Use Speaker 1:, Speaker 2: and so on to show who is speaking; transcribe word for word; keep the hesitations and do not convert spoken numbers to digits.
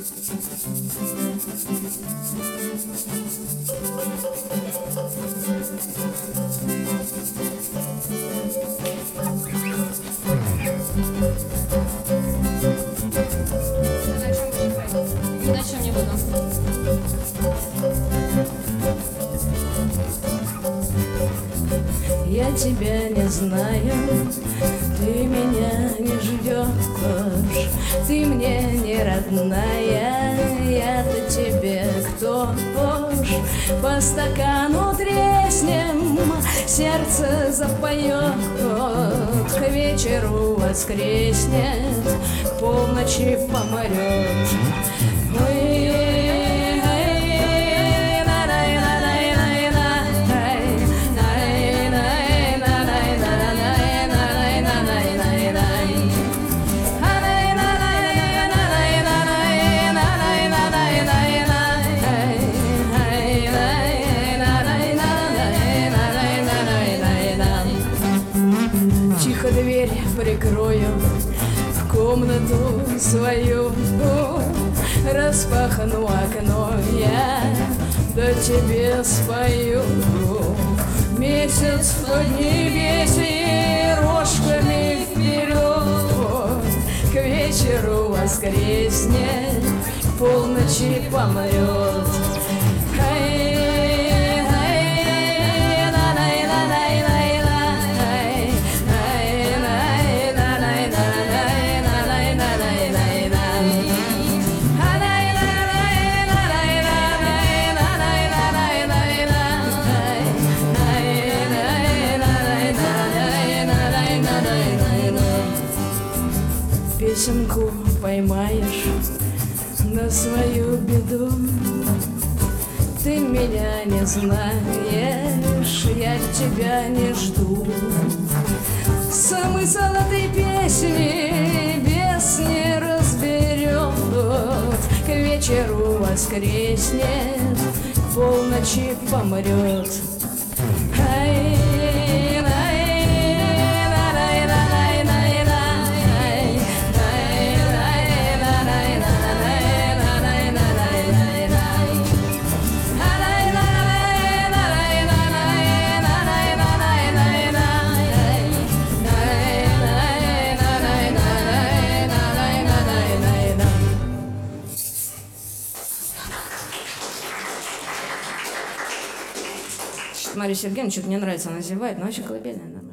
Speaker 1: Ни на чем не буду.
Speaker 2: Я тебя не знаю, ты меня не ждешь, ты мне не родная, я-то тебе кто ж? По стакану треснем, сердце запоет, к вечеру воскреснет, к полночи помрет. Тихо дверь прикрою, в комнату свою распахну окно, я да тебе спою. Месяц в поднебесье рожками вперед, к вечеру воскреснет, к полночи помрет. Песенку поймаешь на свою беду, ты меня не знаешь, я тебя не жду. Смысл этой песни бес не разберет, к вечеру воскреснет, к полночи помрет. Мария Сергеевна, что-то мне нравится, она зевает, но очень колыбельная.